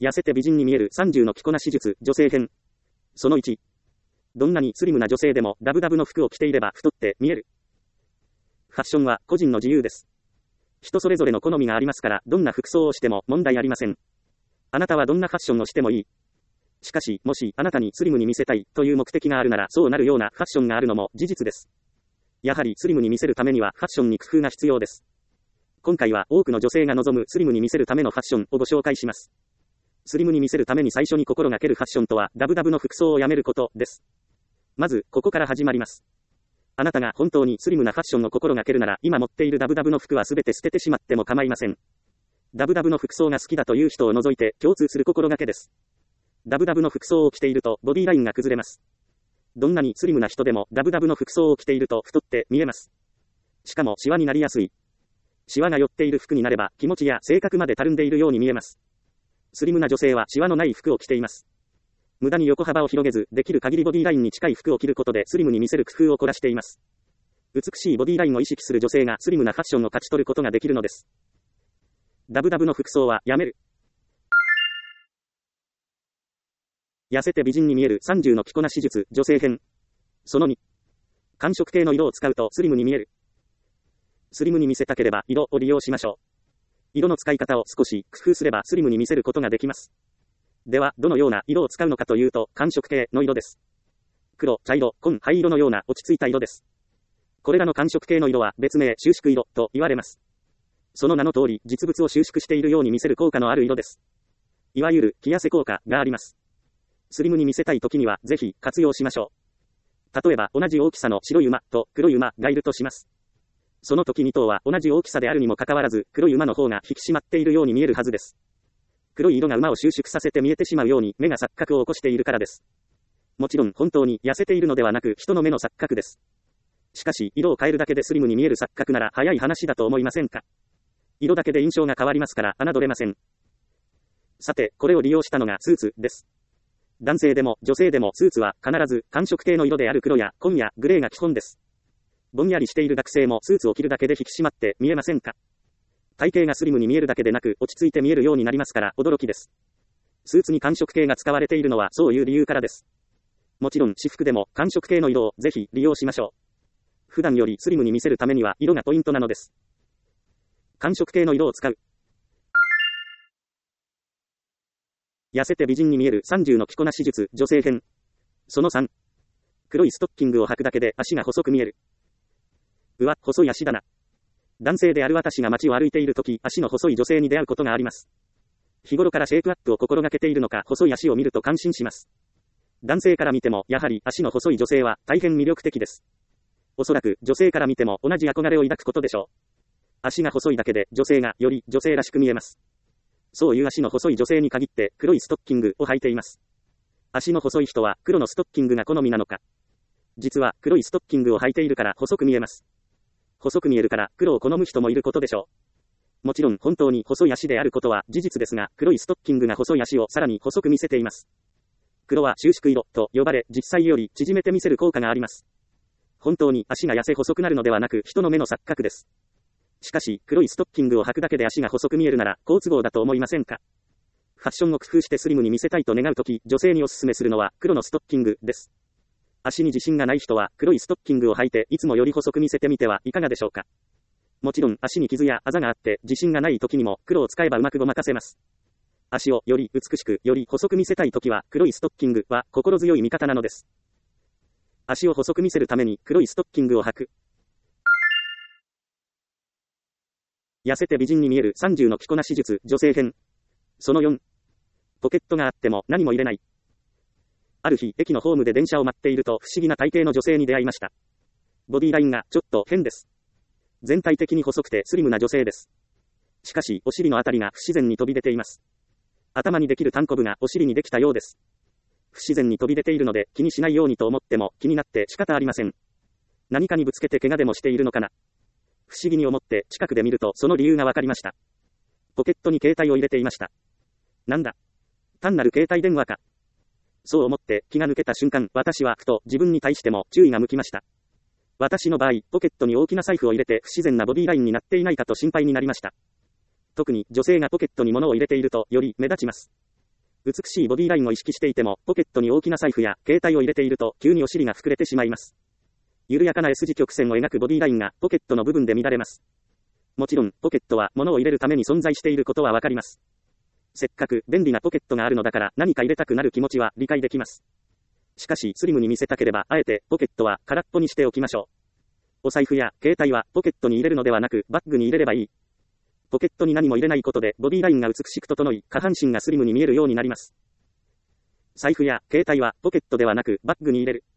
痩せて美人に見える30の着こなし術、女性編。その1。どんなにスリムな女性でもダブダブの服を着ていれば太って見える。ファッションは個人の自由です。人それぞれの好みがありますから、どんな服装をしても問題ありません。あなたはどんなファッションをしてもいい。しかし、もしあなたにスリムに見せたいという目的があるなら、そうなるようなファッションがあるのも事実です。やはりスリムに見せるためにはファッションに工夫が必要です。今回は多くの女性が望むスリムに見せるためのファッションをご紹介します。スリムに見せるために最初に心がけるファッションとは、ダブダブの服装をやめることです。まず、ここから始まります。あなたが本当にスリムなファッションを心がけるなら、今持っているダブダブの服はすべて捨ててしまっても構いません。ダブダブの服装が好きだという人を除いて共通する心がけです。ダブダブの服装を着ているとボディラインが崩れます。どんなにスリムな人でもダブダブの服装を着ていると太って見えます。しかもシワになりやすい。シワが寄っている服になれば気持ちや性格までたるんでいるように見えます。スリムな女性はシワのない服を着ています。無駄に横幅を広げず、できる限りボディラインに近い服を着ることでスリムに見せる工夫を凝らしています。美しいボディラインを意識する女性がスリムなファッションを勝ち取ることができるのです。ダブダブの服装はやめる。痩せて美人に見える30の着こなし術、女性編。その2。寒色系の色を使うとスリムに見える。スリムに見せたければ色を利用しましょう。色の使い方を少し工夫すればスリムに見せることができます。では、どのような色を使うのかというと、寒色系の色です。黒、茶色、紺、灰色のような落ち着いた色です。これらの寒色系の色は別名収縮色と言われます。その名の通り、実物を収縮しているように見せる効果のある色です。いわゆる着痩せ効果があります。スリムに見せたい時にはぜひ活用しましょう。例えば同じ大きさの白い馬と黒い馬がいるとします。その時2頭は同じ大きさであるにもかかわらず、黒い馬の方が引き締まっているように見えるはずです。黒い色が馬を収縮させて見えてしまうように目が錯覚を起こしているからです。もちろん本当に痩せているのではなく人の目の錯覚です。しかし色を変えるだけでスリムに見える錯覚なら早い話だと思いませんか？色だけで印象が変わりますから侮れません。さて、これを利用したのがスーツです。男性でも女性でもスーツは必ず寒色系の色である黒や紺やグレーが基本です。ぼんやりしている学生もスーツを着るだけで引き締まって見えませんか？体型がスリムに見えるだけでなく落ち着いて見えるようになりますから驚きです。スーツに寒色系が使われているのはそういう理由からです。もちろん私服でも寒色系の色をぜひ利用しましょう。普段よりスリムに見せるためには色がポイントなのです。寒色系の色を使う。痩せて美人に見える30の着こなし術、女性編。その3。黒いストッキングを履くだけで足が細く見える。うわ、細い足だな。男性である私が街を歩いているとき、足の細い女性に出会うことがあります。日頃からシェイプアップを心がけているのか、細い足を見ると感心します。男性から見ても、やはり足の細い女性は大変魅力的です。おそらく女性から見ても同じ憧れを抱くことでしょう。足が細いだけで女性がより女性らしく見えます。そういう足の細い女性に限って黒いストッキングを履いています。足の細い人は黒のストッキングが好みなのか。実は黒いストッキングを履いているから細く見えます。細く見えるから黒を好む人もいることでしょう。もちろん本当に細い足であることは事実ですが、黒いストッキングが細い足をさらに細く見せています。黒は収縮色と呼ばれ、実際より縮めて見せる効果があります。本当に足が痩せ細くなるのではなく人の目の錯覚です。しかし、黒いストッキングを履くだけで足が細く見えるなら好都合だと思いませんか？ファッションを工夫してスリムに見せたいと願うとき、女性におすすめするのは黒のストッキングです。足に自信がない人は黒いストッキングを履いていつもより細く見せてみてはいかがでしょうか。もちろん足に傷やあざがあって自信がない時にも黒を使えばうまくごまかせます。足をより美しくより細く見せたい時は黒いストッキングは心強い味方なのです。足を細く見せるために黒いストッキングを履く。痩せて美人に見える30の着こなし術、女性編。その4。ポケットがあっても何も入れない。ある日、駅のホームで電車を待っていると不思議な体型の女性に出会いました。ボディラインがちょっと変です。全体的に細くてスリムな女性です。しかし、お尻のあたりが不自然に飛び出ています。頭にできるタンコブがお尻にできたようです。不自然に飛び出ているので気にしないようにと思っても気になって仕方ありません。何かにぶつけて怪我でもしているのかな。不思議に思って近くで見るとその理由がわかりました。ポケットに携帯を入れていました。なんだ。単なる携帯電話か。そう思って気が抜けた瞬間、私はふと自分に対しても注意が向きました。私の場合、ポケットに大きな財布を入れて不自然なボディラインになっていないかと心配になりました。特に女性がポケットに物を入れているとより目立ちます。 美しいボディラインを意識していても、ポケットに大きな財布や携帯を入れていると、急にお尻が膨れてしまいます。緩やかな S 字曲線を描くボディラインが、ポケットの部分で乱れます。もちろん、ポケットは物を入れるために存在していることはわかります。せっかく便利なポケットがあるのだから何か入れたくなる気持ちは理解できます。しかし、スリムに見せたければ、あえてポケットは空っぽにしておきましょう。お財布や携帯はポケットに入れるのではなく、バッグに入れればいい。ポケットに何も入れないことで、ボディラインが美しく整い、下半身がスリムに見えるようになります。財布や携帯はポケットではなく、バッグに入れる。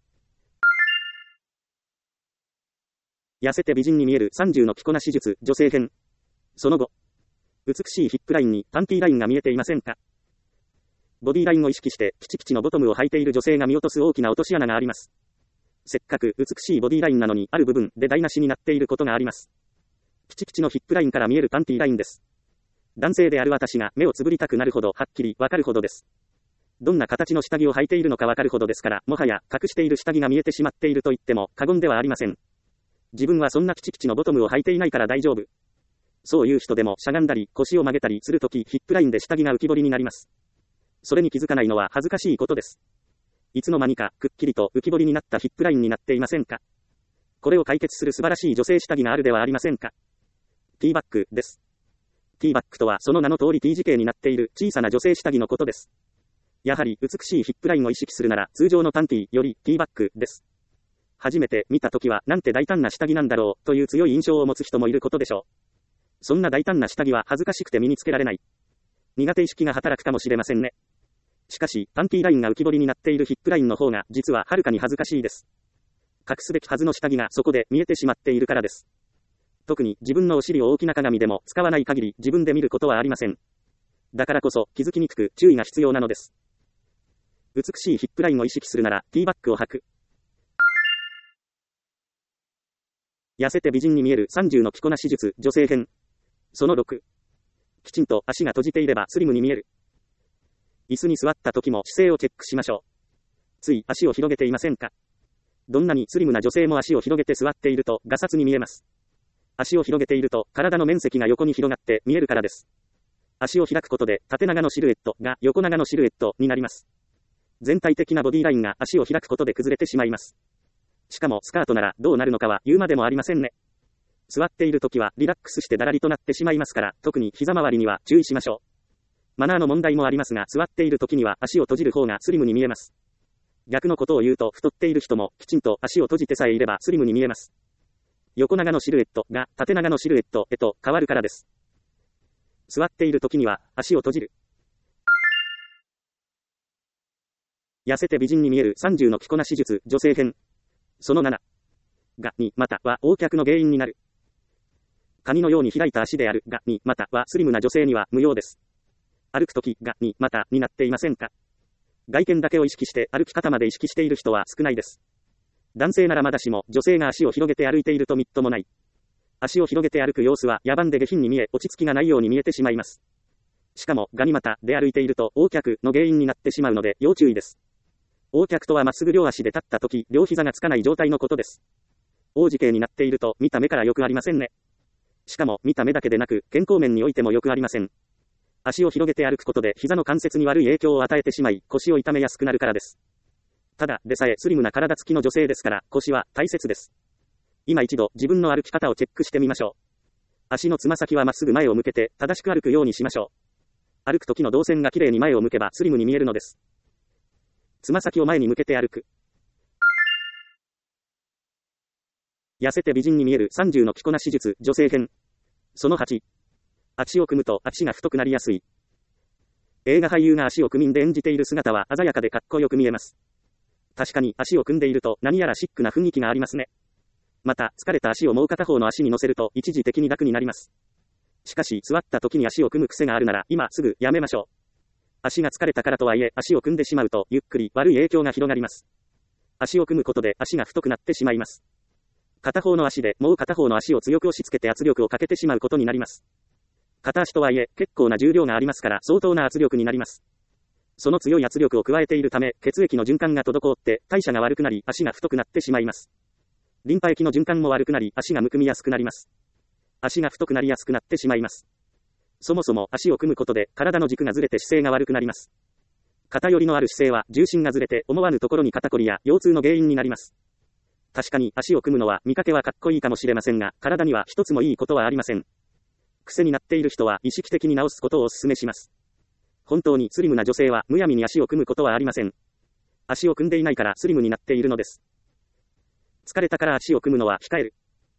痩せて美人に見える30の着こなし術、女性編。その後。美しいヒップラインにパンティーラインが見えていませんか？ボディラインを意識して、キチキチのボトムを履いている女性が見落とす大きな落とし穴があります。せっかく美しいボディラインなのに、ある部分で台無しになっていることがあります。キチキチのヒップラインから見えるパンティーラインです。男性である私が目をつぶりたくなるほどはっきりわかるほどです。どんな形の下着を履いているのかわかるほどですから、もはや隠している下着が見えてしまっていると言っても過言ではありません。自分はそんなキチキチのボトムを履いていないから大丈夫。そういう人でもしゃがんだり腰を曲げたりするときヒップラインで下着が浮き彫りになります。それに気づかないのは恥ずかしいことです。いつの間にかくっきりと浮き彫りになったヒップラインになっていませんか？これを解決する素晴らしい女性下着があるではありませんか？ティーバッグです。ティーバッグとはその名の通り T 字形になっている小さな女性下着のことです。やはり美しいヒップラインを意識するなら通常のパンティよりティーバッグです。初めて見たときはなんて大胆な下着なんだろうという強い印象を持つ人もいることでしょう。そんな大胆な下着は恥ずかしくて身につけられない。苦手意識が働くかもしれませんね。しかし、パンティーラインが浮き彫りになっているヒップラインの方が実ははるかに恥ずかしいです。隠すべきはずの下着がそこで見えてしまっているからです。特に自分のお尻を大きな鏡でも使わない限り自分で見ることはありません。だからこそ気づきにくく注意が必要なのです。美しいヒップラインを意識するならティーバッグを履く。痩せて美人に見える30の着こなし術、女性編。その6。きちんと足が閉じていればスリムに見える。椅子に座った時も姿勢をチェックしましょう。つい足を広げていませんか？どんなにスリムな女性も足を広げて座っているとガサツに見えます。足を広げていると体の面積が横に広がって見えるからです。足を開くことで縦長のシルエットが横長のシルエットになります。全体的なボディラインが足を開くことで崩れてしまいます。しかもスカートならどうなるのかは言うまでもありませんね。座っているときはリラックスしてだらりとなってしまいますから、特に膝周りには注意しましょう。マナーの問題もありますが、座っているときには足を閉じる方がスリムに見えます。逆のことを言うと、太っている人もきちんと足を閉じてさえいればスリムに見えます。横長のシルエットが縦長のシルエットへと変わるからです。座っているときには足を閉じる。痩せて美人に見える30の着こなし術、女性編。その7。が、に、または横脚の原因になる。カニのように開いた足であるが、に、またはスリムな女性には無用です。歩くときが、に、またになっていませんか？外見だけを意識して歩き方まで意識している人は少ないです。男性ならまだしも女性が足を広げて歩いているとみっともない。足を広げて歩く様子は野蛮で下品に見え、落ち着きがないように見えてしまいます。しかも、がにまたで歩いていると横脚の原因になってしまうので要注意です。横脚とはまっすぐ両足で立ったとき、両膝がつかない状態のことです。大字形になっていると見た目からよくありませんね。しかも見た目だけでなく健康面においてもよくありません。足を広げて歩くことで膝の関節に悪い影響を与えてしまい腰を痛めやすくなるからです。ただでさえスリムな体つきの女性ですから腰は大切です。今一度自分の歩き方をチェックしてみましょう。足のつま先はまっすぐ前を向けて正しく歩くようにしましょう。歩く時の動線がきれいに前を向けばスリムに見えるのです。つま先を前に向けて歩く。痩せて美人に見える30の着こなし術、女性編。その8。足を組むと足が太くなりやすい。映画俳優が足を組んで演じている姿は鮮やかでかっこよく見えます。確かに足を組んでいると何やらシックな雰囲気がありますね。また、疲れた足をもう片方の足に乗せると一時的に楽になります。しかし、座った時に足を組む癖があるなら今すぐやめましょう。足が疲れたからとはいえ足を組んでしまうとゆっくり悪い影響が広がります。足を組むことで足が太くなってしまいます。片方の足でもう片方の足を強く押し付けて圧力をかけてしまうことになります。片足とはいえ結構な重量がありますから相当な圧力になります。その強い圧力を加えているため血液の循環が滞って代謝が悪くなり足が太くなってしまいます。リンパ液の循環も悪くなり足がむくみやすくなります。足が太くなりやすくなってしまいます。そもそも足を組むことで体の軸がずれて姿勢が悪くなります。 偏りのある姿勢は重心がずれて思わぬところに肩こりや腰痛の原因になります。確かに足を組むのは見かけはかっこいいかもしれませんが、体には一つもいいことはありません。癖になっている人は意識的に直すことをお勧めします。本当にスリムな女性はむやみに足を組むことはありません。足を組んでいないからスリムになっているのです。疲れたから足を組むのは控える。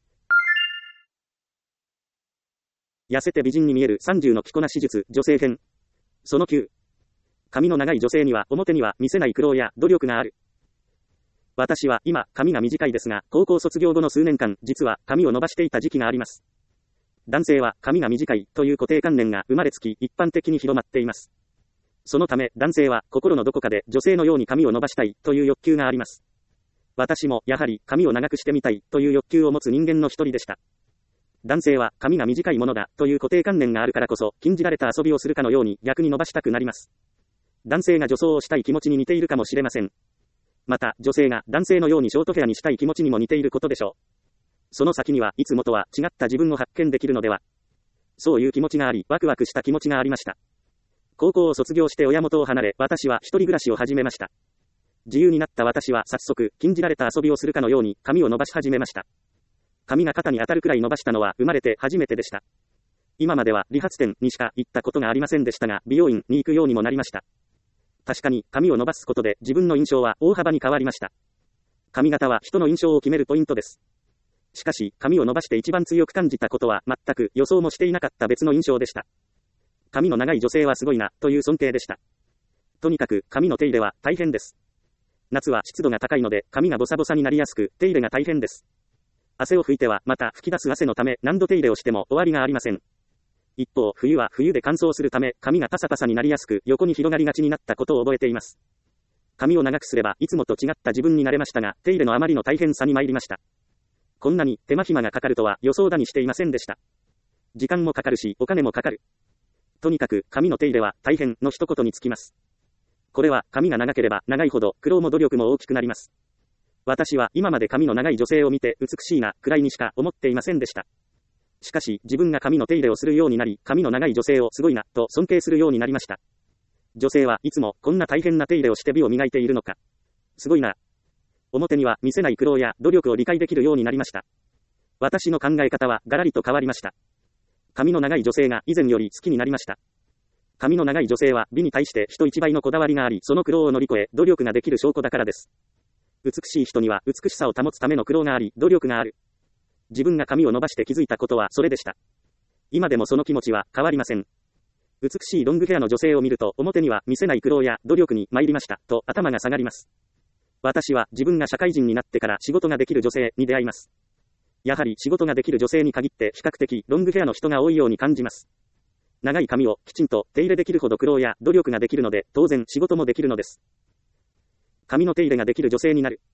痩せて美人に見える30の着こなし術、女性編。その9。髪の長い女性には表には見せない苦労や努力がある。私は今、髪が短いですが、高校卒業後の数年間、実は髪を伸ばしていた時期があります。男性は髪が短いという固定観念が生まれつき一般的に広まっています。そのため男性は心のどこかで女性のように髪を伸ばしたいという欲求があります。私もやはり髪を長くしてみたいという欲求を持つ人間の一人でした。男性は髪が短いものだという固定観念があるからこそ禁じられた遊びをするかのように逆に伸ばしたくなります。男性が女装をしたい気持ちに似ているかもしれません。また女性が男性のようにショートヘアにしたい気持ちにも似ていることでしょう。その先にはいつもとは違った自分を発見できるのでは。そういう気持ちがあり、ワクワクした気持ちがありました。高校を卒業して親元を離れ、私は一人暮らしを始めました。自由になった私は早速、禁じられた遊びをするかのように髪を伸ばし始めました。髪が肩に当たるくらい伸ばしたのは生まれて初めてでした。今までは理髪店にしか行ったことがありませんでしたが、美容院に行くようにもなりました。確かに髪を伸ばすことで自分の印象は大幅に変わりました。髪型は人の印象を決めるポイントです。しかし、髪を伸ばして一番強く感じたことは全く予想もしていなかった別の印象でした。髪の長い女性はすごいな、という尊敬でした。とにかく、髪の手入れは大変です。夏は湿度が高いので、髪がボサボサになりやすく、手入れが大変です。汗を拭いては、また吹き出す汗のため、何度手入れをしても終わりがありません。一方、冬は冬で乾燥するため、髪がパサパサになりやすく、横に広がりがちになったことを覚えています。髪を長くすれば、いつもと違った自分になれましたが、手入れのあまりの大変さに参りました。こんなに手間暇がかかるとは予想だにしていませんでした。時間もかかるし、お金もかかる。とにかく、髪の手入れは大変の一言につきます。これは、髪が長ければ長いほど、苦労も努力も大きくなります。私は今まで髪の長い女性を見て美しいな、くらいにしか思っていませんでした。しかし、自分が髪の手入れをするようになり、髪の長い女性をすごいな、と尊敬するようになりました。女性はいつもこんな大変な手入れをして美を磨いているのか。すごいな。表には見せない苦労や努力を理解できるようになりました。私の考え方はガラリと変わりました。髪の長い女性が以前より好きになりました。髪の長い女性は美に対して人一倍のこだわりがあり、その苦労を乗り越え、努力ができる証拠だからです。美しい人には美しさを保つための苦労があり、努力がある。自分が髪を伸ばして気づいたことはそれでした。今でもその気持ちは変わりません。美しいロングヘアの女性を見ると表には見せない苦労や努力に参りましたと頭が下がります。私は自分が社会人になってから仕事ができる女性に出会います。やはり仕事ができる女性に限って比較的ロングヘアの人が多いように感じます。長い髪をきちんと手入れできるほど苦労や努力ができるので当然仕事もできるのです。髪の手入れができる女性になる。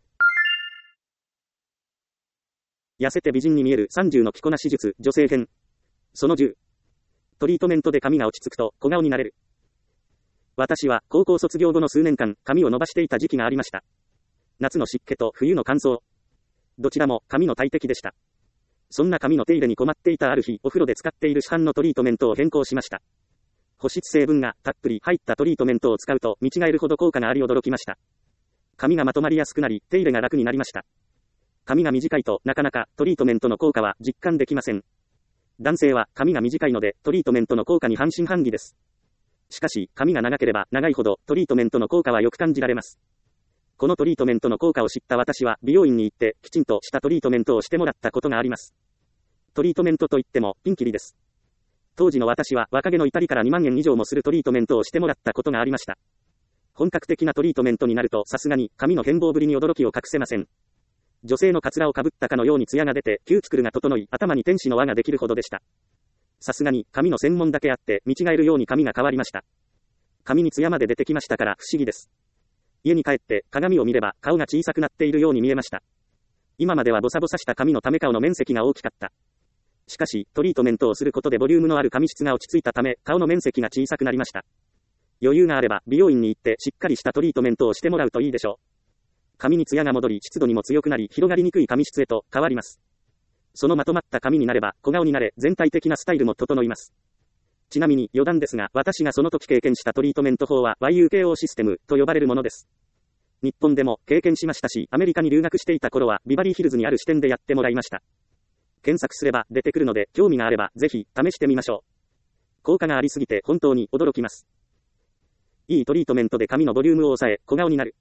痩せて美人に見える30の着こなし術、女性編。その10。トリートメントで髪が落ち着くと小顔になれる。私は高校卒業後の数年間、髪を伸ばしていた時期がありました。夏の湿気と冬の乾燥。どちらも髪の大敵でした。そんな髪の手入れに困っていたある日、お風呂で使っている市販のトリートメントを変更しました。保湿成分がたっぷり入ったトリートメントを使うと見違えるほど効果があり驚きました。髪がまとまりやすくなり、手入れが楽になりました。髪が短いとなかなかトリートメントの効果は実感できません。男性は髪が短いのでトリートメントの効果に半信半疑です。しかし髪が長ければ長いほどトリートメントの効果はよく感じられます。このトリートメントの効果を知った私は美容院に行ってきちんとしたトリートメントをしてもらったことがあります。トリートメントといってもピンキリです。当時の私は若気の至りから2万円以上もするトリートメントをしてもらったことがありました。本格的なトリートメントになるとさすがに髪の変貌ぶりに驚きを隠せません。女性のカツラをかぶったかのように艶が出て、キューティクルが整い、頭に天使の輪ができるほどでした。さすがに、髪の専門だけあって、見違えるように髪が変わりました。髪に艶まで出てきましたから不思議です。家に帰って、鏡を見れば、顔が小さくなっているように見えました。今まではボサボサした髪のため顔の面積が大きかった。しかし、トリートメントをすることでボリュームのある髪質が落ち着いたため、顔の面積が小さくなりました。余裕があれば、美容院に行って、しっかりしたトリートメントをしてもらうといいでしょう。髪に艶が戻り、湿度にも強くなり、広がりにくい髪質へと変わります。そのまとまった髪になれば、小顔になれ、全体的なスタイルも整います。 ちなみに余談ですが、私がその時経験したトリートメント法は YUKO システムと呼ばれるものです。日本でも経験しましたし、アメリカに留学していた頃はビバリーヒルズにある支店でやってもらいました。検索すれば出てくるので、興味があればぜひ試してみましょう。効果がありすぎて本当に驚きます。いいトリートメントで髪のボリュームを抑え、小顔になる。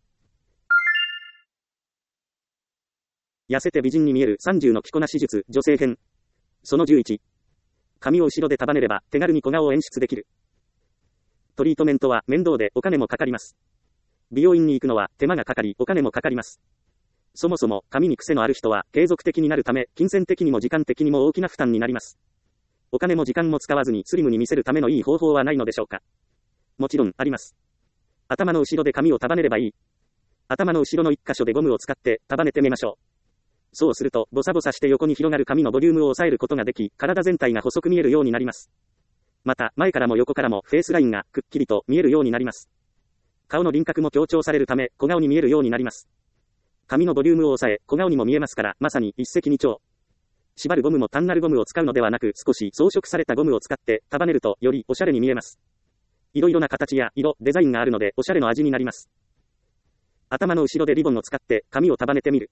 痩せて美人に見える30の着こなし術、女性編。その11。髪を後ろで束ねれば手軽に小顔を演出できる。トリートメントは面倒でお金もかかります。美容院に行くのは手間がかかりお金もかかります。そもそも髪に癖のある人は継続的になるため、金銭的にも時間的にも大きな負担になります。お金も時間も使わずにスリムに見せるためのいい方法はないのでしょうか。もちろんあります。頭の後ろで髪を束ねればいい。頭の後ろの一箇所でゴムを使って束ねてみましょう。そうすると、ボサボサして横に広がる髪のボリュームを抑えることができ、体全体が細く見えるようになります。また、前からも横からもフェイスラインがくっきりと見えるようになります。顔の輪郭も強調されるため、小顔に見えるようになります。髪のボリュームを抑え、小顔にも見えますから、まさに一石二鳥。縛るゴムも単なるゴムを使うのではなく、少し装飾されたゴムを使って束ねると、よりおしゃれに見えます。いろいろな形や色、デザインがあるので、おしゃれの味になります。頭の後ろでリボンを使って髪を束ねてみる。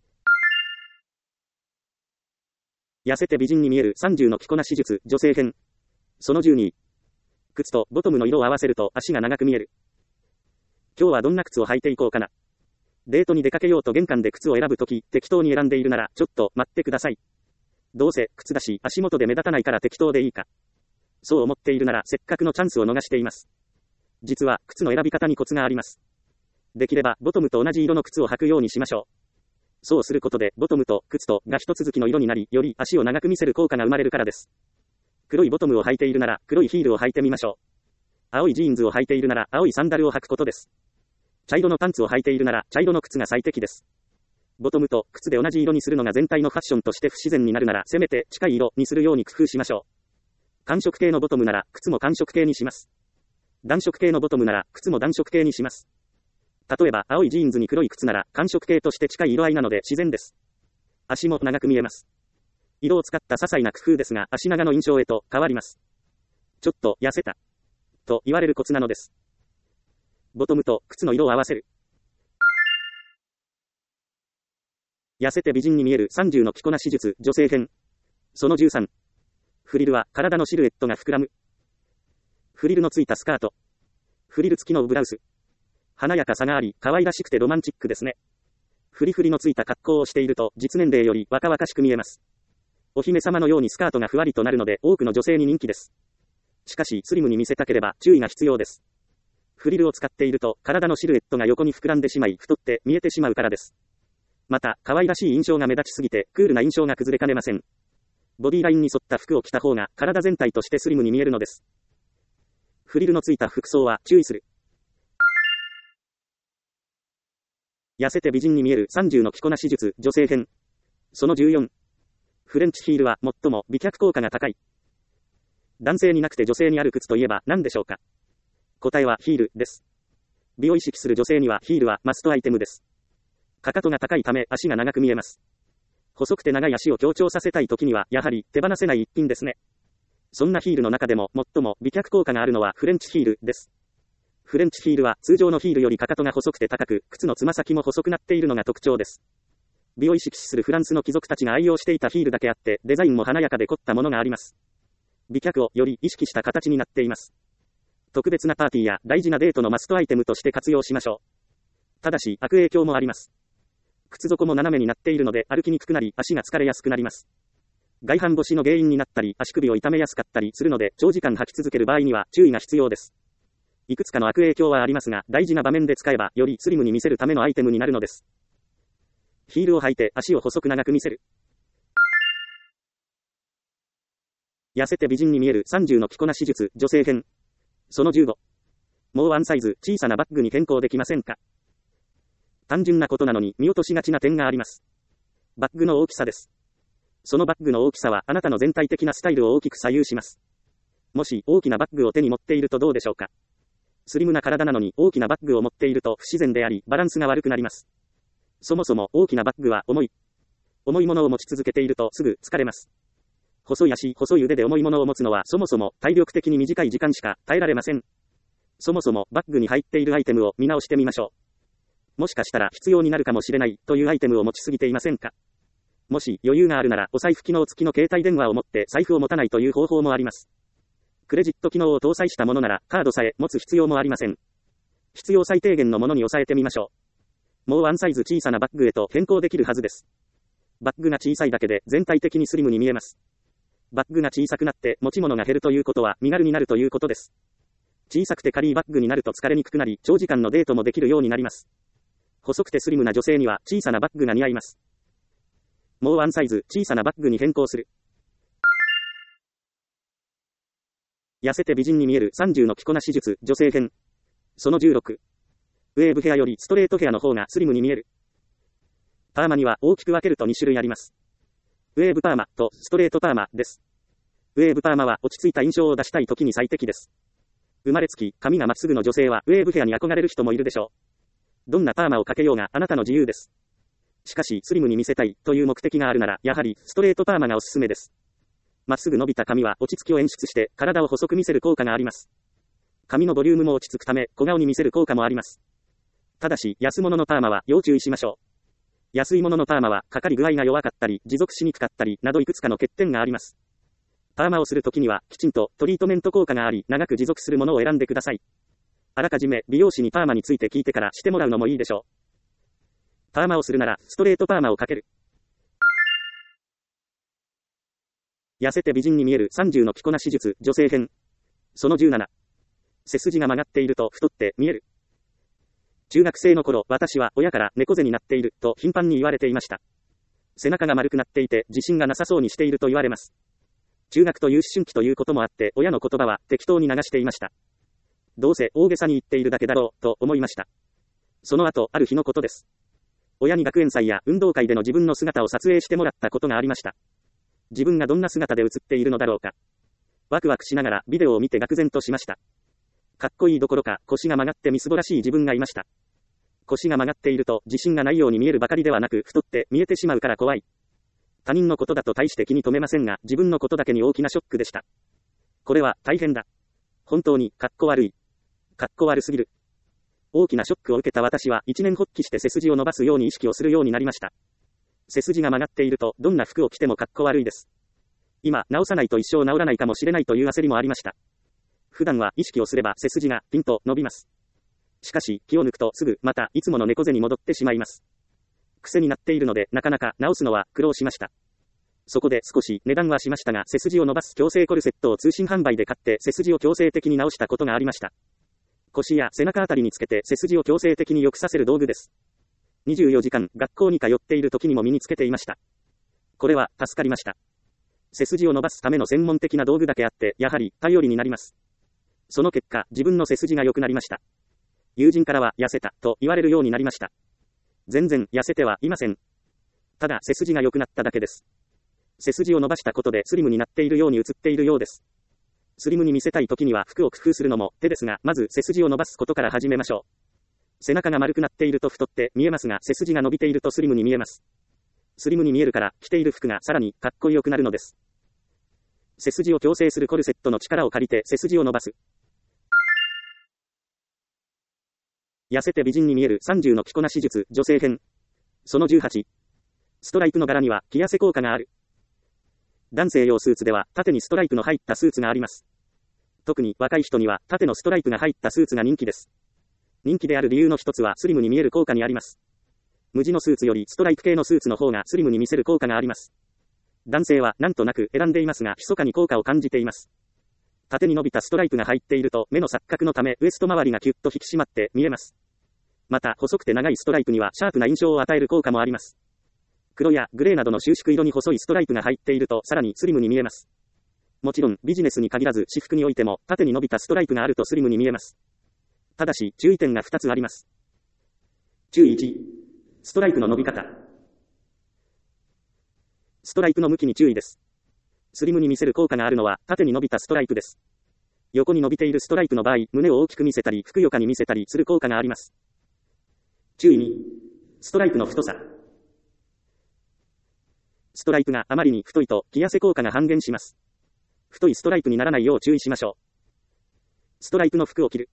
痩せて美人に見える30の着こなし術、女性編。その12。靴とボトムの色を合わせると足が長く見える。今日はどんな靴を履いていこうかな。デートに出かけようと玄関で靴を選ぶとき、適当に選んでいるなら、ちょっと待ってください。どうせ靴だし、足元で目立たないから適当でいいか。そう思っているなら、せっかくのチャンスを逃しています。実は、靴の選び方にコツがあります。できれば、ボトムと同じ色の靴を履くようにしましょう。そうすることで、ボトムと靴とが一続きの色になり、より足を長く見せる効果が生まれるからです。黒いボトムを履いているなら、黒いヒールを履いてみましょう。青いジーンズを履いているなら、青いサンダルを履くことです。茶色のパンツを履いているなら、茶色の靴が最適です。ボトムと靴で同じ色にするのが全体のファッションとして不自然になるなら、せめて近い色にするように工夫しましょう。寒色系のボトムなら、靴も寒色系にします。暖色系のボトムなら、靴も暖色系にします。例えば、青いジーンズに黒い靴なら、寒色系として近い色合いなので自然です。足も長く見えます。色を使った些細な工夫ですが、足長の印象へと変わります。ちょっと痩せた。と言われるコツなのです。ボトムと靴の色を合わせる。痩せて美人に見える30の着こなし術、女性編。その13。フリルは体のシルエットが膨らむ。フリルのついたスカート。フリル付きのブラウス。華やかさがあり、可愛らしくてロマンチックですね。フリフリのついた格好をしていると、実年齢より若々しく見えます。お姫様のようにスカートがふわりとなるので、多くの女性に人気です。しかし、スリムに見せたければ注意が必要です。フリルを使っていると、体のシルエットが横に膨らんでしまい、太って見えてしまうからです。また、可愛らしい印象が目立ちすぎて、クールな印象が崩れかねません。ボディラインに沿った服を着た方が、体全体としてスリムに見えるのです。フリルのついた服装は注意する。痩せて美人に見える30の着こなし術、女性編。その14。フレンチヒールは最も美脚効果が高い。男性になくて女性にある靴といえば何でしょうか。答えはヒールです。美を意識する女性にはヒールはマストアイテムです。かかとが高いため足が長く見えます。細くて長い足を強調させたい時にはやはり手放せない一品ですね。そんなヒールの中でも最も美脚効果があるのはフレンチヒールです。フレンチヒールは通常のヒールよりかかとが細くて高く、靴のつま先も細くなっているのが特徴です。美を意識するフランスの貴族たちが愛用していたヒールだけあって、デザインも華やかで凝ったものがあります。美脚をより意識した形になっています。特別なパーティーや大事なデートのマストアイテムとして活用しましょう。ただし、悪影響もあります。靴底も斜めになっているので歩きにくくなり、足が疲れやすくなります。外反母趾の原因になったり、足首を痛めやすかったりするので、長時間履き続ける場合には注意が必要です。いくつかの悪影響はありますが、大事な場面で使えば、よりスリムに見せるためのアイテムになるのです。ヒールを履いて足を細く長く見せる。痩せて美人に見える30の着こなし術、女性編。その15。もうワンサイズ、小さなバッグに変更できませんか。単純なことなのに見落としがちな点があります。バッグの大きさです。そのバッグの大きさはあなたの全体的なスタイルを大きく左右します。もし大きなバッグを手に持っているとどうでしょうか。スリムな体なのに大きなバッグを持っていると不自然であり、バランスが悪くなります。そもそも大きなバッグは重い。重いものを持ち続けているとすぐ疲れます。 細い足、細い腕で重いものを持つのはそもそも体力的に短い時間しか耐えられません。そもそもバッグに入っているアイテムを見直してみましょう。もしかしたら必要になるかもしれないというアイテムを持ちすぎていませんか？もし余裕があるならお財布機能付きの携帯電話を持って財布を持たないという方法もあります。クレジット機能を搭載したものならカードさえ持つ必要もありません。必要最低限のものに抑えてみましょう。もうワンサイズ小さなバッグへと変更できるはずです。バッグが小さいだけで全体的にスリムに見えます。バッグが小さくなって持ち物が減るということは身軽になるということです。小さくて軽いバッグになると疲れにくくなり長時間のデートもできるようになります。細くてスリムな女性には小さなバッグが似合います。もうワンサイズ小さなバッグに変更する。痩せて美人に見える30の着こなし術女性編。その16。ウェーブヘアよりストレートヘアの方がスリムに見える。パーマには大きく分けると2種類あります。ウェーブパーマとストレートパーマです。ウェーブパーマは落ち着いた印象を出したい時に最適です。生まれつき髪がまっすぐの女性はウェーブヘアに憧れる人もいるでしょう。どんなパーマをかけようがあなたの自由です。しかしスリムに見せたいという目的があるならやはりストレートパーマがおすすめです。まっすぐ伸びた髪は落ち着きを演出して体を細く見せる効果があります。髪のボリュームも落ち着くため小顔に見せる効果もあります。ただし安物のパーマは要注意しましょう。安いもののパーマはかかり具合が弱かったり持続しにくかったりなどいくつかの欠点があります。パーマをするときにはきちんとトリートメント効果があり長く持続するものを選んでください。あらかじめ美容師にパーマについて聞いてからしてもらうのもいいでしょう。パーマをするならストレートパーマをかける。痩せて美人に見える30の着こなし術女性編。その17。背筋が曲がっていると太って見える。中学生の頃、私は親から猫背になっていると頻繁に言われていました。背中が丸くなっていて自信がなさそうにしていると言われます。中学という思春期ということもあって親の言葉は適当に流していました。どうせ大げさに言っているだけだろうと思いました。その後、ある日のことです。親に学園祭や運動会での自分の姿を撮影してもらったことがありました。自分がどんな姿で写っているのだろうか。ワクワクしながらビデオを見て愕然としました。かっこいいどころか腰が曲がってみすぼらしい自分がいました。腰が曲がっていると自信がないように見えるばかりではなく太って見えてしまうから怖い。他人のことだと大して気に留めませんが自分のことだけに大きなショックでした。これは大変だ。本当にかっこ悪い。かっこ悪すぎる。大きなショックを受けた私は一年発起して背筋を伸ばすように意識をするようになりました。背筋が曲がっているとどんな服を着てもかっこ悪いです。今、直さないと一生治らないかもしれないという焦りもありました。普段は意識をすれば背筋がピンと伸びます。しかし気を抜くとすぐまたいつもの猫背に戻ってしまいます。癖になっているのでなかなか直すのは苦労しました。そこで少し値段はしましたが背筋を伸ばす矯正コルセットを通信販売で買って背筋を強制的に直したことがありました。腰や背中あたりにつけて背筋を強制的に良くさせる道具です。24時間学校に通っている時にも身につけていました。これは助かりました。背筋を伸ばすための専門的な道具だけあってやはり頼りになります。その結果自分の背筋が良くなりました。友人からは痩せたと言われるようになりました。全然痩せてはいません。ただ背筋が良くなっただけです。背筋を伸ばしたことでスリムになっているように映っているようです。スリムに見せたい時には服を工夫するのも手ですがまず背筋を伸ばすことから始めましょう。背中が丸くなっていると太って見えますが背筋が伸びているとスリムに見えます。スリムに見えるから着ている服がさらにかっこよくなるのです。背筋を矯正するコルセットの力を借りて背筋を伸ばす。痩せて美人に見える30の着こなし術女性編。その18。ストライプの柄には着痩せ効果がある。男性用スーツでは縦にストライプの入ったスーツがあります。特に若い人には縦のストライプが入ったスーツが人気です。人気である理由の一つはスリムに見える効果にあります。無地のスーツよりストライプ系のスーツの方がスリムに見せる効果があります。男性はなんとなく選んでいますが密かに効果を感じています。縦に伸びたストライプが入っていると目の錯覚のためウエスト周りがキュッと引き締まって見えます。また細くて長いストライプにはシャープな印象を与える効果もあります。黒やグレーなどの収縮色に細いストライプが入っているとさらにスリムに見えます。もちろんビジネスに限らず私服においても縦に伸びたストライプがあるとスリムに見えます。ただし注意点が2つあります。注意1、ストライプの伸び方。ストライプの向きに注意です。スリムに見せる効果があるのは縦に伸びたストライプです。横に伸びているストライプの場合、胸を大きく見せたりふくよかに見せたりする効果があります。注意2、ストライプの太さ。 ストライプがあまりに太いと、着痩せ効果が半減します。太いストライプにならないよう注意しましょう。ストライプの服を着る。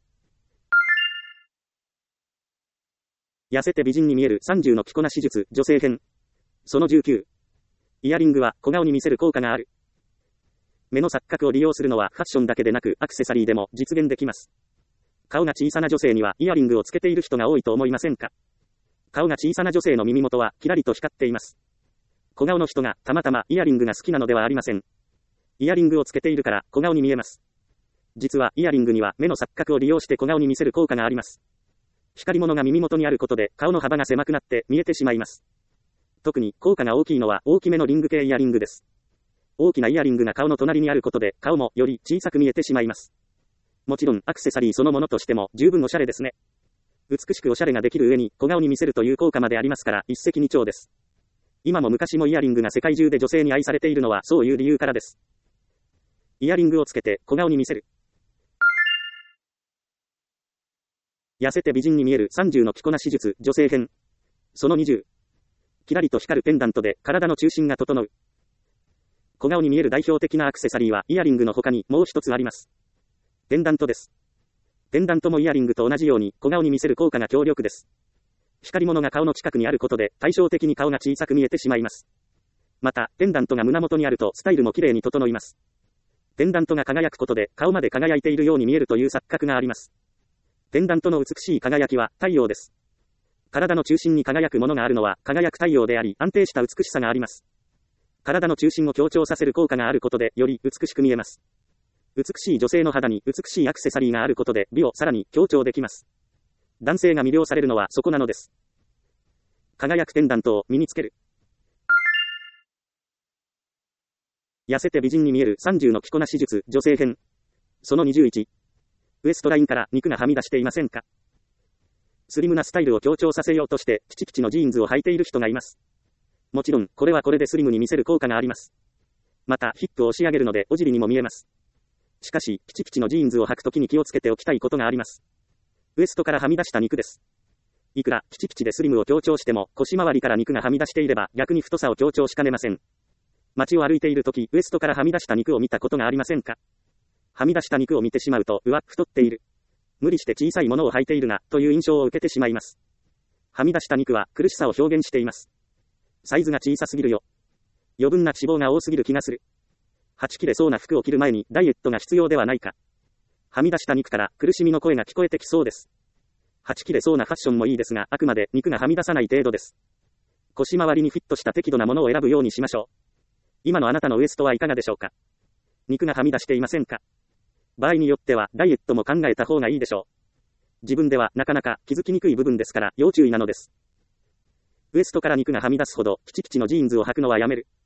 痩せて美人に見える30の着こなし術、女性編。その19。イヤリングは小顔に見せる効果がある。目の錯覚を利用するのはファッションだけでなくアクセサリーでも実現できます。顔が小さな女性にはイヤリングをつけている人が多いと思いませんか？顔が小さな女性の耳元はキラリと光っています。小顔の人がたまたまイヤリングが好きなのではありません。イヤリングをつけているから小顔に見えます。実はイヤリングには目の錯覚を利用して小顔に見せる効果があります。光り物が耳元にあることで顔の幅が狭くなって見えてしまいます。特に効果が大きいのは大きめのリング系イヤリングです。大きなイヤリングが顔の隣にあることで顔もより小さく見えてしまいます。もちろんアクセサリーそのものとしても十分おしゃれですね。美しくおしゃれができる上に小顔に見せるという効果までありますから一石二鳥です。今も昔もイヤリングが世界中で女性に愛されているのはそういう理由からです。イヤリングをつけて小顔に見せる。痩せて美人に見える30の着こなし術、女性編。その20。キラリと光るペンダントで体の中心が整う。小顔に見える代表的なアクセサリーはイヤリングの他にもう一つあります。ペンダントです。ペンダントもイヤリングと同じように小顔に見せる効果が強力です。光り物が顔の近くにあることで対照的に顔が小さく見えてしまいます。また、ペンダントが胸元にあるとスタイルも綺麗に整います。ペンダントが輝くことで顔まで輝いているように見えるという錯覚があります。ペンダントの美しい輝きは太陽です。体の中心に輝くものがあるのは輝く太陽であり安定した美しさがあります。体の中心を強調させる効果があることでより美しく見えます。美しい女性の肌に美しいアクセサリーがあることで美をさらに強調できます。男性が魅了されるのはそこなのです。輝くペンダントを身につける。痩せて美人に見える30の着こなし術、女性編。その21。ウエストラインから肉がはみ出していませんか？スリムなスタイルを強調させようとしてピチピチのジーンズを履いている人がいます。もちろん、これはこれでスリムに見せる効果があります。また、ヒップを押し上げるのでお尻にも見えます。しかし、ピチピチのジーンズを履くときに気をつけておきたいことがあります。ウエストからはみ出した肉です。いくらピチピチでスリムを強調しても腰回りから肉がはみ出していれば逆に太さを強調しかねません。街を歩いているときウエストからはみ出した肉を見たことがありませんか？はみ出した肉を見てしまうと、うわ、太っている。無理して小さいものを履いているな、という印象を受けてしまいます。はみ出した肉は苦しさを表現しています。サイズが小さすぎるよ。余分な脂肪が多すぎる気がする。はち切れそうな服を着る前にダイエットが必要ではないか。はみ出した肉から苦しみの声が聞こえてきそうです。はち切れそうなファッションもいいですが、あくまで肉がはみ出さない程度です。腰回りにフィットした適度なものを選ぶようにしましょう。今のあなたのウエストはいかがでしょうか？肉がはみ出していませんか？場合によってはダイエットも考えた方がいいでしょう。自分ではなかなか気づきにくい部分ですから要注意なのです。ウエストから肉がはみ出すほどピチピチのジーンズを履くのはやめる。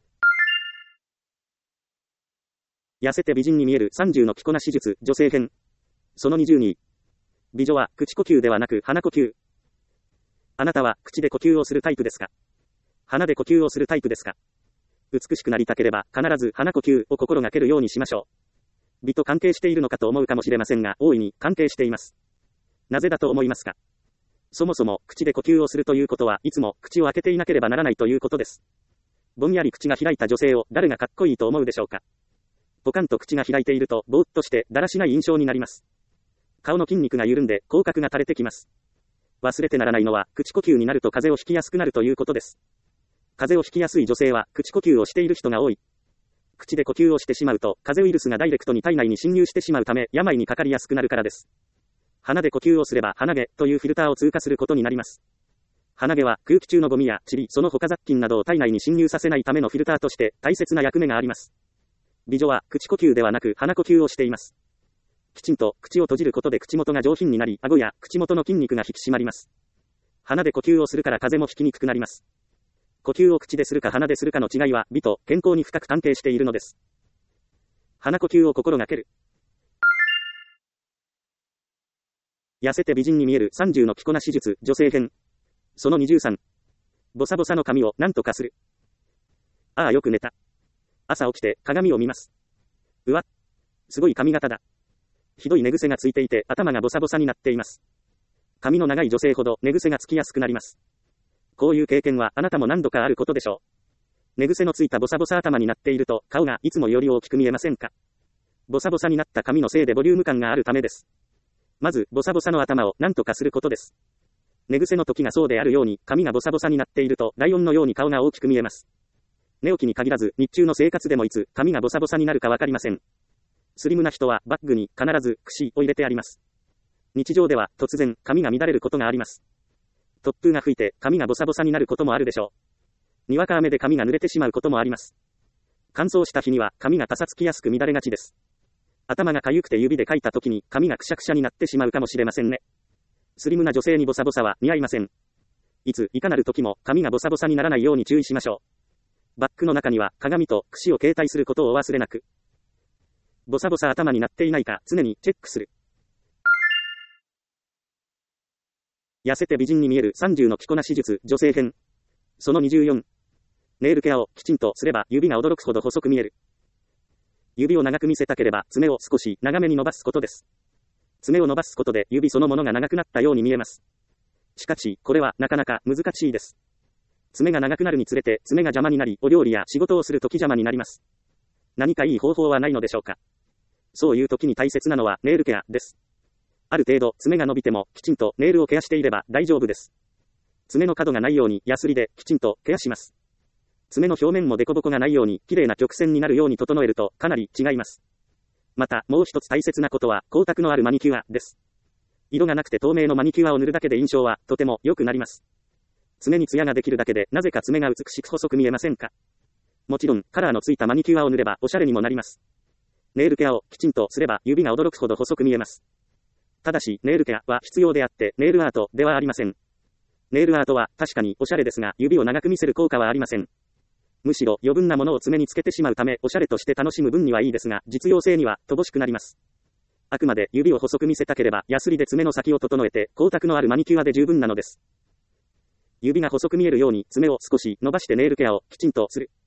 痩せて美人に見える30の着こなし術、女性編。その22。美女は口呼吸ではなく鼻呼吸。あなたは口で呼吸をするタイプですか？鼻で呼吸をするタイプですか？美しくなりたければ必ず鼻呼吸を心がけるようにしましょう。美と関係しているのかと思うかもしれませんが、大いに関係しています。なぜだと思いますか？そもそも口で呼吸をするということはいつも口を開けていなければならないということです。ぼんやり口が開いた女性を誰がかっこいいと思うでしょうか？ポカンと口が開いているとぼーっとしてだらしない印象になります。顔の筋肉が緩んで口角が垂れてきます。忘れてならないのは口呼吸になると風邪をひきやすくなるということです。風邪をひきやすい女性は口呼吸をしている人が多い。口で呼吸をしてしまうと風邪ウイルスがダイレクトに体内に侵入してしまうため病にかかりやすくなるからです。鼻で呼吸をすれば鼻毛というフィルターを通過することになります。鼻毛は空気中のゴミや塵、その他雑菌などを体内に侵入させないためのフィルターとして大切な役目があります。美女は口呼吸ではなく鼻呼吸をしています。きちんと口を閉じることで口元が上品になり、顎や口元の筋肉が引き締まります。鼻で呼吸をするから風邪もひきにくくなります。呼吸を口でするか鼻でするかの違いは美と健康に深く関係しているのです。鼻呼吸を心がける。痩せて美人に見える30の着こなし術、女性編。その23。ボサボサの髪を何とかする。ああよく寝た。朝起きて鏡を見ます。うわ、すごい髪型だ。ひどい寝癖がついていて頭がボサボサになっています。髪の長い女性ほど寝癖がつきやすくなります。こういう経験はあなたも何度かあることでしょう。 寝癖のついたボサボサ頭になっていると、顔がいつもより大きく見えませんか？ボサボサになった髪のせいでボリューム感があるためです。まず、ボサボサの頭を何とかすることです。寝癖の時がそうであるように、髪がボサボサになっていると、ライオンのように顔が大きく見えます。寝起きに限らず、日中の生活でもいつ、髪がボサボサになるかわかりません。スリムな人は、バッグに必ず、櫛を入れてあります。日常では、突然、髪が乱れることがあります。突風が吹いて、髪がボサボサになることもあるでしょう。にわか雨で髪が濡れてしまうこともあります。乾燥した日には、髪がパサつきやすく乱れがちです。頭が痒くて指でかいた時に、髪がくしゃくしゃになってしまうかもしれませんね。スリムな女性にボサボサは似合いません。いつ、いかなる時も、髪がボサボサにならないように注意しましょう。バッグの中には、鏡と櫛を携帯することをお忘れなく。ボサボサ頭になっていないか、常にチェックする。痩せて美人に見える30の着こなし術、女性編。その24。ネイルケアをきちんとすれば指が驚くほど細く見える。指を長く見せたければ爪を少し長めに伸ばすことです。爪を伸ばすことで指そのものが長くなったように見えます。しかし、これはなかなか難しいです。爪が長くなるにつれて爪が邪魔になり、お料理や仕事をするとき邪魔になります。何かいい方法はないのでしょうか。そういう時に大切なのはネイルケアです。ある程度爪が伸びてもきちんとネイルをケアしていれば大丈夫です。爪の角がないようにヤスリできちんとケアします。爪の表面もデコボコがないように綺麗な曲線になるように整えるとかなり違います。またもう一つ大切なことは光沢のあるマニキュアです。色がなくて透明のマニキュアを塗るだけで印象はとても良くなります。爪にツヤができるだけでなぜか爪が美しく細く見えませんか？もちろんカラーのついたマニキュアを塗ればおしゃれにもなります。ネイルケアをきちんとすれば指が驚くほど細く見えます。ただし、ネイルケアは必要であって、ネイルアートではありません。ネイルアートは確かにおしゃれですが、指を長く見せる効果はありません。むしろ余分なものを爪につけてしまうため、おしゃれとして楽しむ分にはいいですが、実用性には乏しくなります。あくまで指を細く見せたければ、ヤスリで爪の先を整えて、光沢のあるマニキュアで十分なのです。指が細く見えるように爪を少し伸ばしてネイルケアをきちんとする。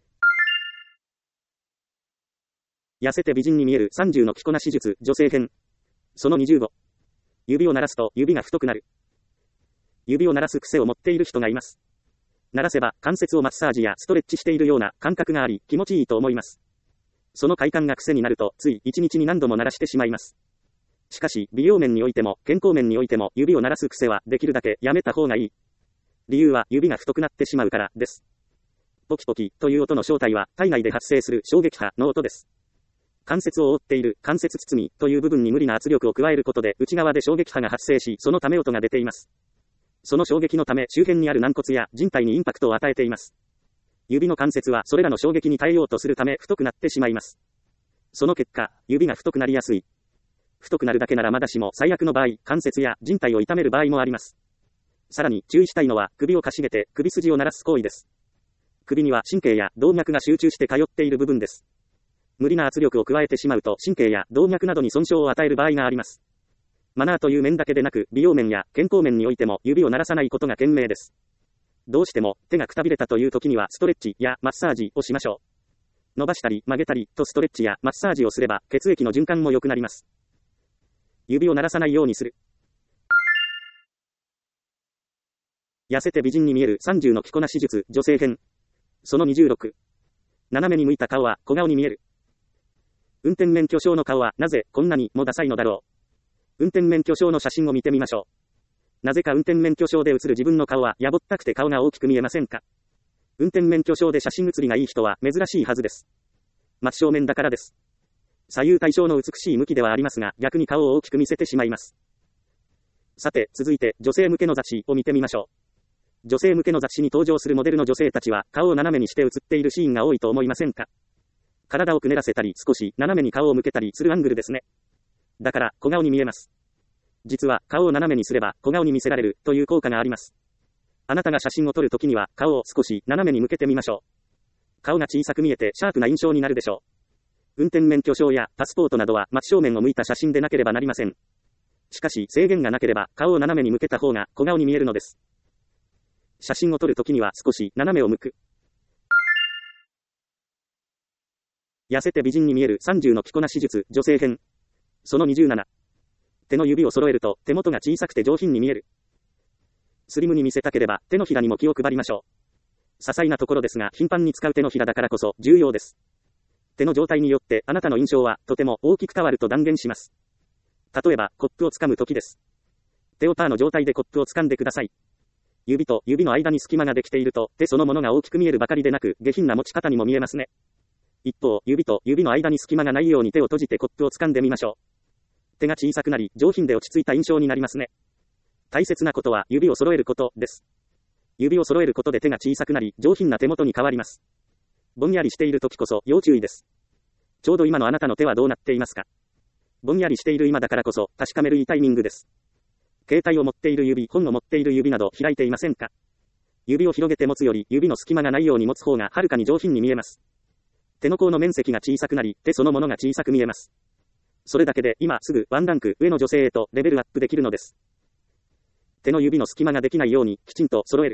痩せて美人に見える30の着こなし術、女性編。その25。指を鳴らすと指が太くなる。指を鳴らす癖を持っている人がいます。鳴らせば関節をマッサージやストレッチしているような感覚があり気持ちいいと思います。その快感が癖になるとつい1日に何度も鳴らしてしまいます。しかし美容面においても健康面においても指を鳴らす癖はできるだけやめた方がいい。理由は指が太くなってしまうからです。ポキポキという音の正体は体内で発生する衝撃波の音です。関節を覆っている関節包みという部分に無理な圧力を加えることで内側で衝撃波が発生し、そのため音が出ています。その衝撃のため周辺にある軟骨や人体にインパクトを与えています。指の関節はそれらの衝撃に耐えようとするため太くなってしまいます。その結果、指が太くなりやすい。太くなるだけならまだしも最悪の場合、関節や人体を痛める場合もあります。さらに注意したいのは首をかしげて首筋を鳴らす行為です。首には神経や動脈が集中して通っている部分です。無理な圧力を加えてしまうと神経や動脈などに損傷を与える場合があります。マナーという面だけでなく美容面や健康面においても指を鳴らさないことが賢明です。どうしても手がくたびれたという時にはストレッチやマッサージをしましょう。伸ばしたり曲げたりとストレッチやマッサージをすれば血液の循環も良くなります。指を鳴らさないようにする。痩せて美人に見える30の着こなし術、女性編。その26。斜めに向いた顔は小顔に見える。運転免許証の顔はなぜこんなにもダサいのだろう。運転免許証の写真を見てみましょう。なぜか運転免許証で写る自分の顔はやぼったくて顔が大きく見えませんか。運転免許証で写真写りがいい人は珍しいはずです。真正面だからです。左右対称の美しい向きではありますが、逆に顔を大きく見せてしまいます。さて、続いて女性向けの雑誌を見てみましょう。女性向けの雑誌に登場するモデルの女性たちは顔を斜めにして写っているシーンが多いと思いませんか。体をくねらせたり少し斜めに顔を向けたりするアングルですね。だから小顔に見えます。実は顔を斜めにすれば小顔に見せられるという効果があります。あなたが写真を撮るときには顔を少し斜めに向けてみましょう。顔が小さく見えてシャープな印象になるでしょう。運転免許証やパスポートなどは真正面を向いた写真でなければなりません。しかし制限がなければ顔を斜めに向けた方が小顔に見えるのです。写真を撮るときには少し斜めを向く。痩せて美人に見える30の着こなし術、女性編。その27。手の指を揃えると手元が小さくて上品に見える。スリムに見せたければ手のひらにも気を配りましょう。 細なところですが頻繁に使う手のひらだからこそ重要です。手の状態によってあなたの印象はとても大きく変わると断言します。例えば、コップを掴むときです。手をパーの状態でコップを掴んでください。指と指の間に隙間ができていると、手そのものが大きく見えるばかりでなく、下品な持ち方にも見えますね。一方、指と指の間に隙間がないように手を閉じてコップを掴んでみましょう。手が小さくなり、上品で落ち着いた印象になりますね。大切なことは指を揃えることです。指を揃えることで手が小さくなり、上品な手元に変わります。ぼんやりしている時こそ要注意です。ちょうど今のあなたの手はどうなっていますか？ぼんやりしている今だからこそ確かめるいいタイミングです。携帯を持っている指、本を持っている指など開いていませんか？指を広げて持つより指の隙間がないように持つ方がはるかに上品に見えます。手の甲の面積が小さくなり、手そのものが小さく見えます。それだけで今すぐワンランク上の女性へとレベルアップできるのです。手の指の隙間ができないようにきちんと揃える。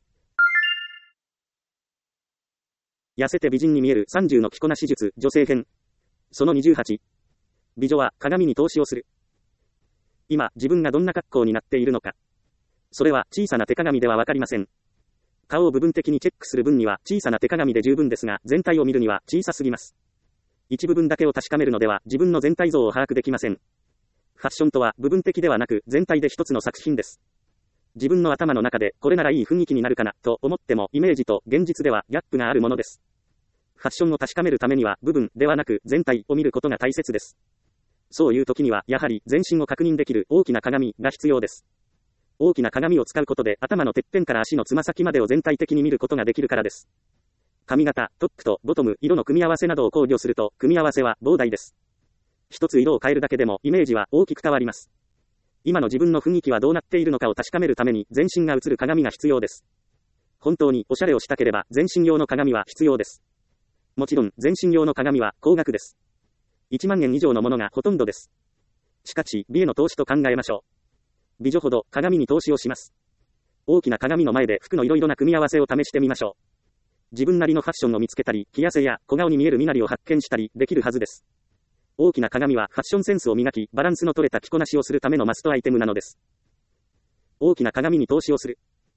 痩せて美人に見える30の着こなし術、女性編。その28。美女は鏡に投資をする。今、自分がどんな格好になっているのか。それは小さな手鏡ではわかりません。顔を部分的にチェックする分には小さな手鏡で十分ですが、全体を見るには小さすぎます。一部分だけを確かめるのでは自分の全体像を把握できません。ファッションとは部分的ではなく全体で一つの作品です。自分の頭の中でこれならいい雰囲気になるかなと思ってもイメージと現実ではギャップがあるものです。ファッションを確かめるためには部分ではなく全体を見ることが大切です。そういう時にはやはり全身を確認できる大きな鏡が必要です。大きな鏡を使うことで頭のてっぺんから足のつま先までを全体的に見ることができるからです。髪型、トップとボトム、色の組み合わせなどを考慮すると組み合わせは膨大です。一つ色を変えるだけでもイメージは大きく変わります。今の自分の雰囲気はどうなっているのかを確かめるために全身が映る鏡が必要です。本当におしゃれをしたければ全身用の鏡は必要です。もちろん全身用の鏡は高額です。1万円以上のものがほとんどです。しかし、美への投資と考えましょう。美女ほど鏡に投資をします。大きな鏡の前で服のいろいろな組み合わせを試してみましょう。自分なりのファッションを見つけたり、着痩せや小顔に見える身なりを発見したりできるはずです。大きな鏡はファッションセンスを磨き、バランスの取れた着こなしをするためのマストアイテムなのです。大きな鏡に投資をする。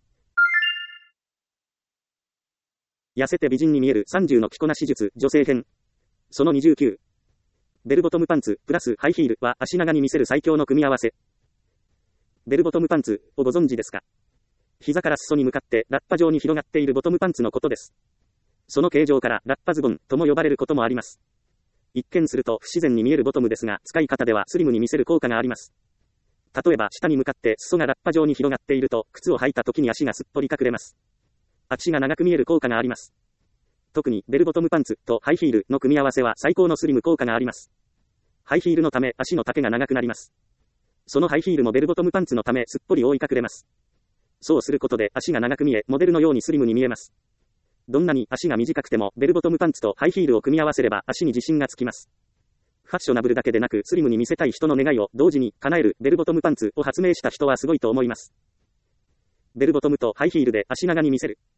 痩せて美人に見える30の着こなし術、女性編。その29。ベルボトムパンツ、プラスハイヒールは足長に見せる最強の組み合わせ。ベルボトムパンツをご存知ですか？膝から裾に向かってラッパ状に広がっているボトムパンツのことです。その形状からラッパズボンとも呼ばれることもあります。一見すると不自然に見えるボトムですが、使い方ではスリムに見せる効果があります。例えば下に向かって裾がラッパ状に広がっていると、靴を履いた時に足がすっぽり隠れます。足が長く見える効果があります。特にベルボトムパンツとハイヒールの組み合わせは最高のスリム効果があります。ハイヒールのため足の丈が長くなります。そのハイヒールもベルボトムパンツのためすっぽり覆い隠れます。そうすることで足が長く見え、モデルのようにスリムに見えます。どんなに足が短くてもベルボトムパンツとハイヒールを組み合わせれば足に自信がつきます。ファッショナブルだけでなくスリムに見せたい人の願いを同時に叶えるベルボトムパンツを発明した人はすごいと思います。ベルボトムとハイヒールで足長に見せる。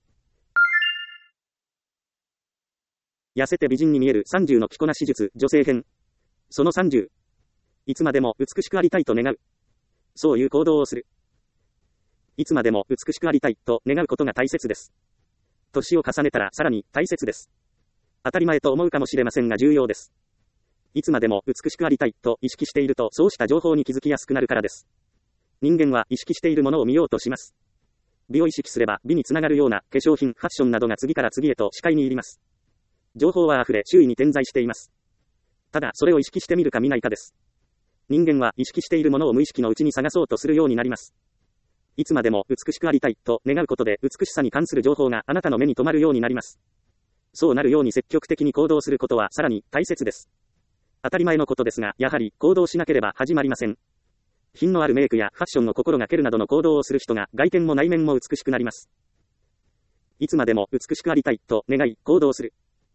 痩せて美人に見える30の着こなし術、女性編。その30。いつまでも美しくありたいと願う。そういう行動をする。いつまでも美しくありたいと願うことが大切です。年を重ねたらさらに大切です。当たり前と思うかもしれませんが重要です。いつまでも美しくありたいと意識しているとそうした情報に気づきやすくなるからです。人間は意識しているものを見ようとします。美を意識すれば美につながるような化粧品、ファッションなどが次から次へと視界に入ります。情報は溢れ周囲に点在しています。ただそれを意識してみるか見ないかです。人間は意識しているものを無意識のうちに探そうとするようになります。いつまでも美しくありたいと願うことで美しさに関する情報があなたの目に留まるようになります。そうなるように積極的に行動することはさらに大切です。当たり前のことですが、やはり行動しなければ始まりません。品のあるメイクやファッションの心がけるなどの行動をする人が外見も内面も美しくなります。いつまでも美しくありたいと願い行動する。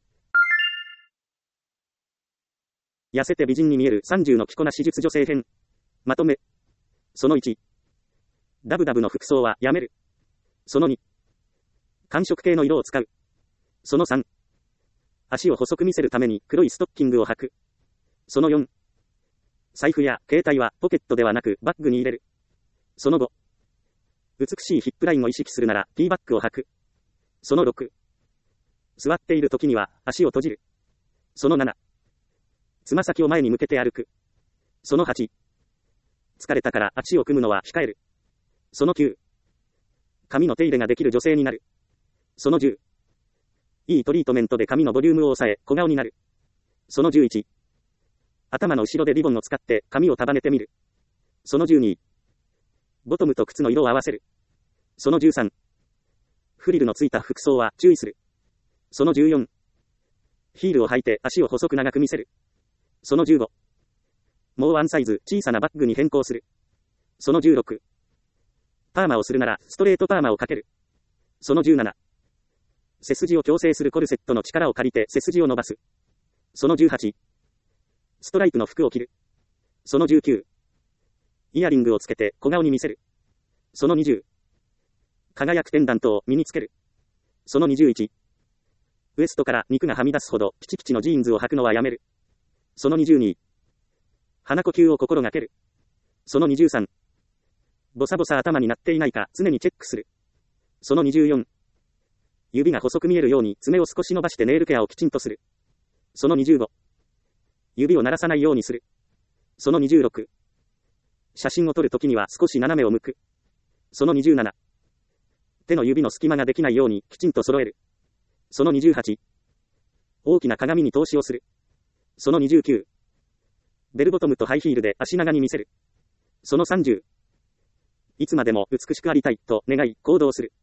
痩せて美人に見える30の着こなし術女性編。まとめ。その1。ダブダブの服装はやめる。その2。寒色系の色を使う。その3。足を細く見せるために黒いストッキングを履く。その4。財布や携帯はポケットではなくバッグに入れる。その5。美しいヒップラインを意識するならティーバッグを履く。 その6、座っている時には足を閉じる。その7、つま先を前に向けて歩く。その8、疲れたから足を組むのは控える。その9、髪の手入れができる女性になる。その10、いいトリートメントで髪のボリュームを抑え、小顔になる。その11、頭の後ろでリボンを使って髪を束ねてみる。その12、ボトムと靴の色を合わせる。その13、フリルのついた服装は注意する。その14、ヒールを履いて足を細く長く見せる。その15、もうワンサイズ小さなバッグに変更する。その16、パーマをするならストレートパーマをかける。その17、背筋を矯正するコルセットの力を借りて背筋を伸ばす。その18、ストライプの服を着る。その19、イヤリングをつけて小顔に見せる。その20、輝くペンダントを身につける。その21、ウエストから肉がはみ出すほどキチキチのジーンズを履くのはやめる。その22、鼻呼吸を心がける。その23、ボサボサ頭になっていないか常にチェックする。その24、指が細く見えるように爪を少し伸ばしてネイルケアをきちんとする。その25、指を鳴らさないようにする。その26、写真を撮るときには少し斜めを向く。その27、手の指の隙間ができないようにきちんと揃える。その28、大きな鏡に投資をする。その29、ベルボトムとハイヒールで足長に見せる。その30、いつまでも美しくありたいと願い行動する。